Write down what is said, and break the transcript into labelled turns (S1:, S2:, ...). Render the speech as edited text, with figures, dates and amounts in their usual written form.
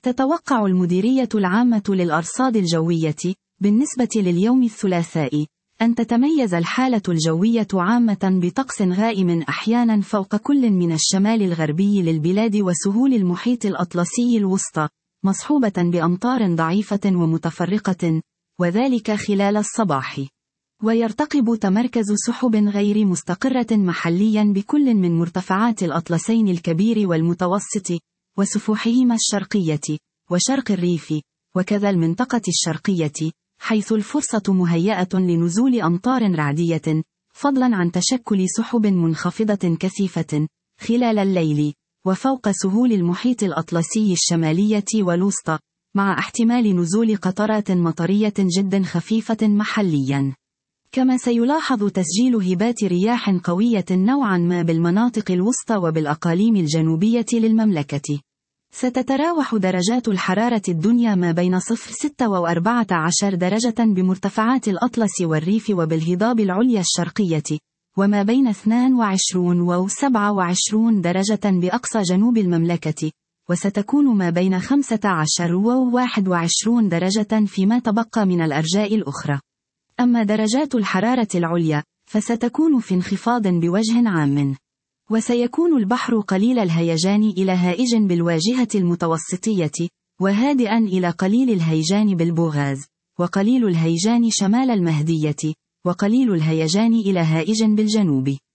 S1: تتوقع المديرية العامة للأرصاد الجوية بالنسبة لليوم الثلاثاء أن تتميز الحالة الجوية عامة بطقس غائم أحيانا فوق كل من الشمال الغربي للبلاد وسهول المحيط الأطلسي الوسطى، مصحوبة بأمطار ضعيفة ومتفرقة، وذلك خلال الصباح. ويرتقب تمركز سحب غير مستقرة محليا بكل من مرتفعات الأطلسين الكبير والمتوسط وسفوحهما الشرقية وشرق الريف، وكذا المنطقة الشرقية، حيث الفرصة مهيئة لنزول أمطار رعدية، فضلا عن تشكل سحب منخفضة كثيفة خلال الليل وفوق سهول المحيط الأطلسي الشمالية والوسطى، مع احتمال نزول قطرات مطرية جدا خفيفة محليا. كما سيلاحظ تسجيل هبات رياح قوية نوعا ما بالمناطق الوسطى وبالأقاليم الجنوبية للمملكة. ستتراوح درجات الحرارة الدنيا ما بين 0-6 و14 درجة بمرتفعات الأطلس والريف وبالهضاب العليا الشرقية، وما بين 22 و27 درجة بأقصى جنوب المملكة، وستكون ما بين 15 و21 درجة فيما تبقى من الأرجاء الأخرى. أما درجات الحرارة العليا فستكون في انخفاض بوجه عام. وسيكون البحر قليل الهيجان إلى هائج بالواجهة المتوسطية، وهادئا إلى قليل الهيجان بالبوغاز، وقليل الهيجان شمال المهدية، وقليل الهيجان إلى هائج بالجنوب.